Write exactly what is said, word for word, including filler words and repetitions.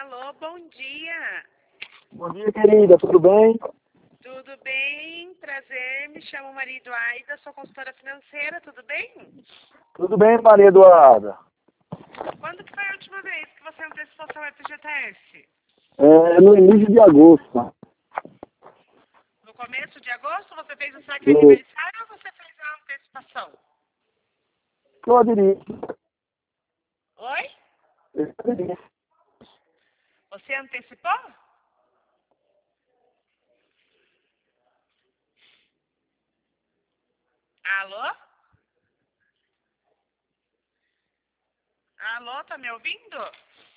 Alô, bom dia. Bom dia, querida, tudo bem? Tudo bem? Prazer, me chamo Maria Eduarda, sou consultora financeira, tudo bem? Tudo bem, Maria Eduarda. Quando que foi a última vez que você antecipou seu F G T S? É no início de agosto. No começo de agosto você fez o saque Eu, aniversário ou você fez a antecipação? eu aderi. Oi? Eu aderi. Você antecipou? Alô? Alô, tá me ouvindo?